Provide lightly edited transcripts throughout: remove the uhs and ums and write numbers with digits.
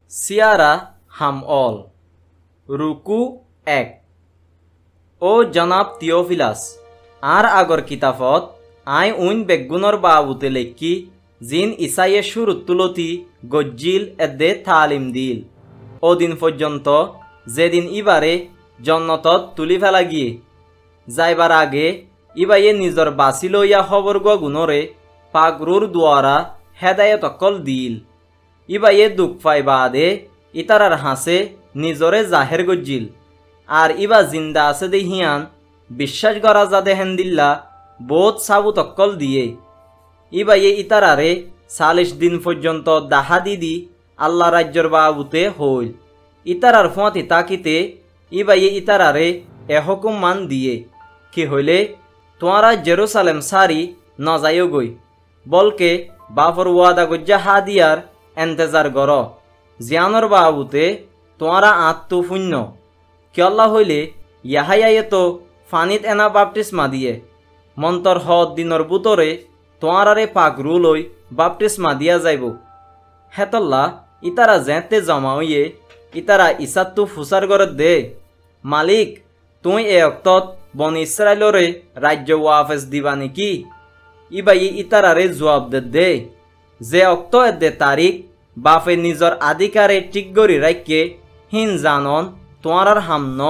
সিয়ারা হামঅল রুকু 1। ও জনাব থিওফিলাস, আর আগর কিতাবত আই উইন বেগুনর বাবুতে লেখি জিন ইসাইয়ে শুরুত তুলতি গজ্জিল এদে তালিম দিল ও দিন পর্যন্ত যেদিন ইবারে জন্নতত তুলি ফেলা গিয়ে যাইবার আগে ইবাইয়ে নিজর বাসি লইয়া খবর গুণরে পাগরুর দুয়ারা হেদায়ত অকল দিল। ইবাইয়ে দুঃখ পাই বাদে ইতারার হাসে নিজরে জাহের গজ্জিল আর ইবা জিন্দা আছে দেহিয়ান বিশ্বাস করা যাদে হেন্দিল্লা বোধ সাবুত অকল দিয়ে ইবাইয়ে ইতারারে 40 দিন পর্যন্ত দাহা দিদি আল্লাহ রাজ্যর বাবুতে হইল। ইতারার ফুয়াতি তাকিতে ইবাইয়ে ইতারারে হুকুম মান দিয়ে কি হইলে তোয়ারা জেরুসালেম সারি নজাইও গই বলকে বাফর ওয়াদা গজ্জা হা দিয়ার এন্তেজার গর জিয়ানর বাবুতে তোয়ারা আত্মু শূন্য কিয়ল্লা হইলে ইয়াহাইয়ে তো ফানিত এনা বাপটিসমা দিয়ে মন্তর হদ দিনর বুতরে তোয়ারারে পাগরু লই বাপটিসমা দিয়া যাইব। হেতল্লা ইতারা জেঁতে জমা হইয়ে ইতারা ইসাত্তু ফুসার গরত দে মালিক তুই এ অক্তত বন ইসরায়েলরে রাজ্য ওয়াফেস দিবা নেকি? ইবাই ইতারারে জবাব দে যে অক্ত এদে তারিখ বাফে নিজর আধিকারে ঠিক গরি রাখকে হিন জানন তোয়ারার হাম ন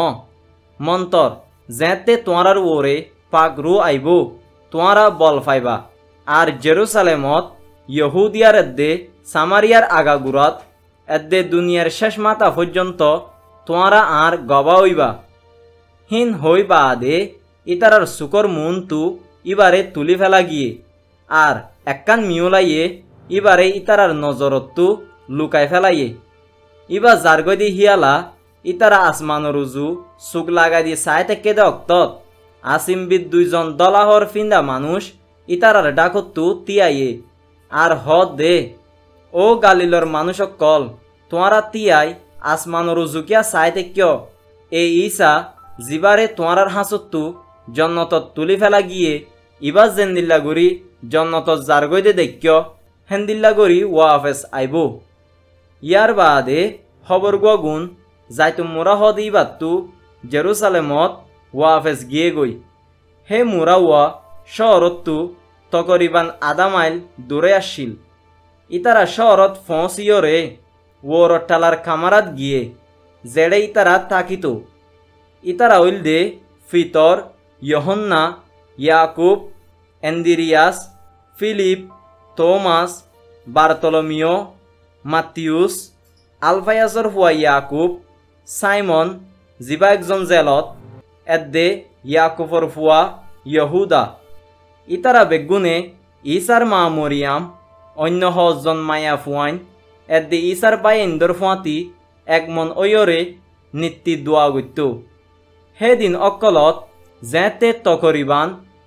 মন্তর জেঁতে তোয়ারার ওরে পাগরু আইব তোয়ারা বল ফাইবা আর জেরুসালেমত ইহুদিয়ার এদে সামারিয়ার আগাগুড়াত এদে দুনিয়ার শেষ মাথা পর্যন্ত তোয়ারা আর গবা হইবা হিন হইবা আদে ইতারার সুকর মন তু ইবারে তুলি ফেলা গিয়ে আর একখান মিউলাইয়ে ইবারে ইতারার নজরত্তু লুকাই ফেলাইয়ে ইবা জারগদি হিয়ালা ইতারা আসমানর উজু সুক লাগাই দিয়ে চাই থেকে দে অক্তত আসিমবিদ 2 জন দলাহর ফিন্দা মানুষ ইতারার ডাকত্তু তিয়াইয়ে আর হদ দে ও গালিলর মানুষ কল তোয়ারা তিয়াই আসমানর উজু কিয়া চাই তেক্য এই ঈসা জিবারে তোয়ারার হাসত্তু জন্নতত তুলি ফেলা গিয়ে ইবা জেন্দিল্লা গুড়ি জন্নতত জারগইদে দেখ্য হেন্দিল্লা গড়ি ওয়াফেস আইব। ইয়ার বাদে খবর গুণ যাইতু মোরা হদ ইবাত্তু জেরুসালেমত ওয়াফেস গিয়ে গই হে মোরা ওয়া শহরত্তু তকরিবান আধা মাইল দূরে আসছিল। ইতারা শহরত ফসিয়রে ওর টালার কামারাত গিয়ে জেড়ে ইতারা তাকিত ইতারা হইল দে ফিতর ইহন্না ইয়াকুব এন্দিরিয়াস ফিলিপ তোমাস বার্তলমিও মাতিউস আলফায়াসর হুয়া ইয়াকুব সাইমন জিবা একজন জেলত এদ্দে ইয়াকুবর ফুয়া ইহুদা ইতারা বেগুনে ঈসার মা মরিয়াম অন্য 10 জন মায়া ফুয়াইন এদ্দে ঈসার বাই ইন্দর ফুয়াতি একমন ওয়রে নিত্যি দোয়া গত্য হেদিন অকলত জেঁতে তকরিবান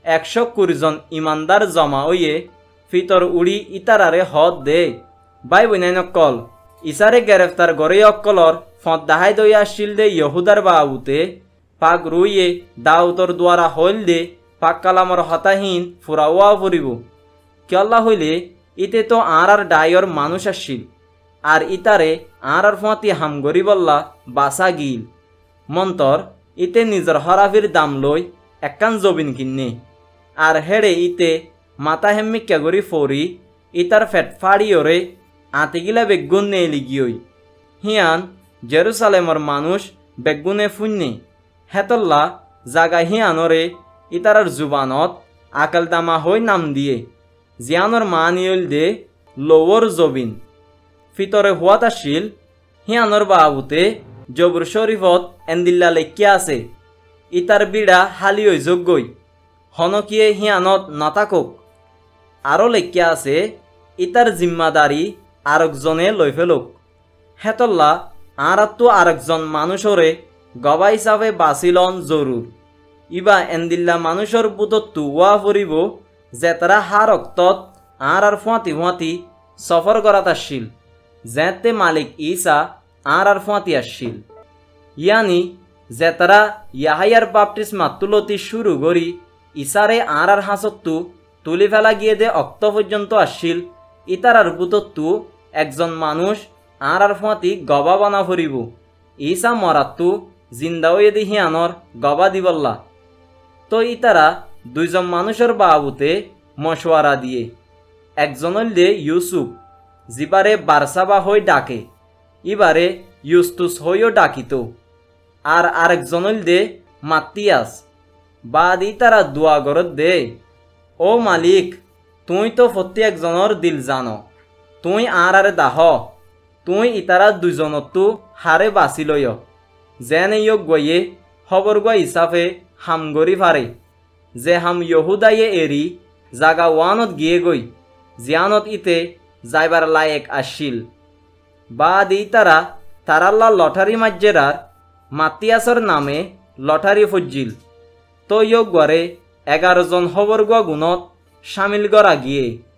120 জন ইমানদার জমা হইয়ে ফিতর উড়ি ইতারারে হদ দে বাই বইনাইন অক্কল ইসারে গ্রেফতার গড়ে অক্কলর ফত দাহাই দই আসছিল দে ইহুদার বাবুতে পাক রুইয়ে দাউতর দ্বারা হইল দে পাক কালামর হতাহীন ফুরাওয়া ফুরিব কিয়ল্লা হইলে ইতে তো আর ডায়র মানুষ আসছিল আর ইতারে আর ফতি হাম গরি বল্লা বাসা গিল মন্তর ইতে নিজর হরাফির দাম লই একখান জবিন কিনে আর হেড়ে ইতে মাথা হেম্মিকা গরি ফরি ইতার ফেট ফাড়িওরে আতিগিলা বেগুন নে লিগিয়ই হিয়ান জেরুসালেমর মানুষ বেগুনে ফুন্নে হেতল্লা জাগা হিয়ানরে ইতারার জুবানত আকাল দামা হই নাম দিয়ে জিয়ানর মানিয়ল দে লোৱৰ জবিন ফিতরে হুয়াত আসিল হিয়ানর বাবুতে জবুর শরীফত এন্দিল্লা লেখিয়া আছে ইতার বিড়া হালি হই যোগ্যই হনকিয়ে হিয়ানত নাতাকক আরও লেখিয়া আছে ইতার জিম্মাদারি আরেকজনে লই ফেলুক হেতল্লা আরাত্তু আরেকজন মানুষরে গবা হিসাবে বাঁচিলন জরুর ইবা এন্দিল্লা মানুষর বুতত্তু ওয়া ফুরিব যে তারা হার অক্তত আর ফুয়াতি ফুয়াতি সফর করাত আসছিল যেতে মালিক ঈসা আর ফুয়াতি আসছিল ইয়ানি যে তারা ইয়াহাইয়ার বাপটিসমা তুলতি শুরু করি ইসারে আর হাসত্তু তুলি ফেলা গিয়ে দে অক্ত পর্যন্ত আসছিল ইতারার বুতত্তু একজন মানুষ আর ফুঁয়াতি গবা বানা ফুরিব ইসা মরাত্তু জিন্দাও এদি হিয়ানর গবা দিবল্লা। তো ইতারা দুইজন মানুষের বাবুতে মশওয়ারা দিয়ে একজন হইলে ইউসুফ যিবারে বারসাবা হই ডাকে ইবারে ইউস্তুস হইও ডাকিত আর আরেকজন হইলে মাত্তিয়াস। বাদ ইতারা দোয়া গরত দে, ও মালিক তুই তো প্রত্যেকজনের দিল জানো, তুই আর দাহ, তুই ইতারা দুইজনতো হারে বাঁচি লয় যেন ইয়ক গইয়ে খবর গা হিসাবে হাম গরি ফারে যে হাম ইহুদাইয়ে এরি জাগা ওয়ানত গিয়ে গই জিয়ানত ইতে যাইবার লায়েক আসিল। বাদ ইতারা তারাল্লা লটারি মাজ্জেরার মাতিয়াসর নামে লটারি ফজ্জিল। তো ইয়ক গরে 11 জন খবর গুয়া গুণত সামিল করা গিয়ে